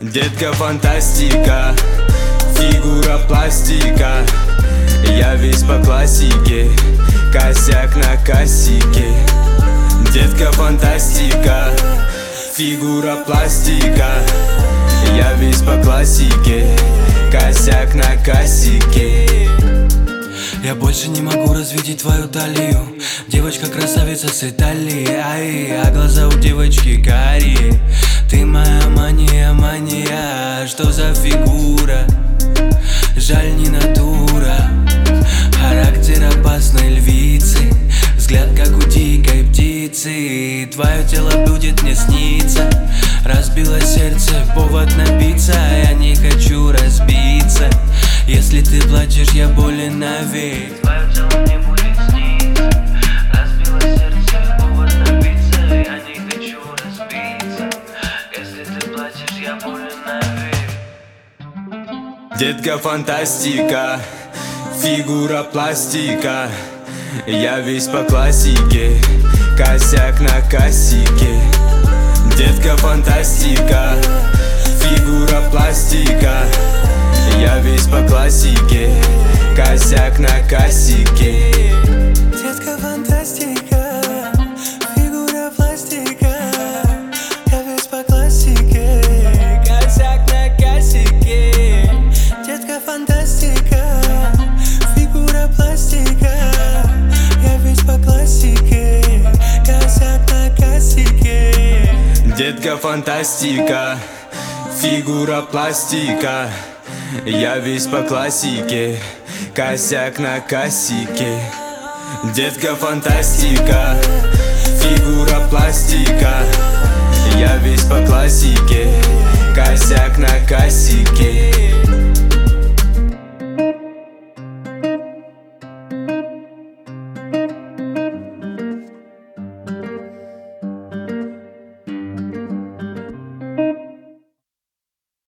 Детка фантастика, фигура пластика. Я весь по классике, косяк на кассике. Детка фантастика, фигура пластика. Я весь по классике, косяк на кассике. Я больше не могу развидеть твою талию. Девочка-красавица с Италии, а глаза у девочки карие. Ты моя мания, мания, что за фигура? Жаль, не натура. Характер опасной львицы, взгляд как у дикой птицы. Твое тело будет мне сниться. Разбило сердце, повод напиться. Я не хочу разбиться. Если ты плачешь, я болен навек. Твое тело мне будет сниться. Разбило сердце, повод напиться. Я не хочу разбиться. Если ты плачешь, я болен навек. Детка фантастика, фигура пластика. Я весь по классике, косяк на кассике. Детка фантастика, фигура пластика. Я весь по классике, косяк на кассике. Детка фантастика, фигура пластика. Я весь по классике, косяк на кассике. Детка фантастика, фигура пластика. Я весь по классике, косяк на кассике. Детка фантастика, фигура пластика. Я весь по классике, косяк на кассике. Детка фантастика, фигура пластика. Я весь по классике, косяк на кассике.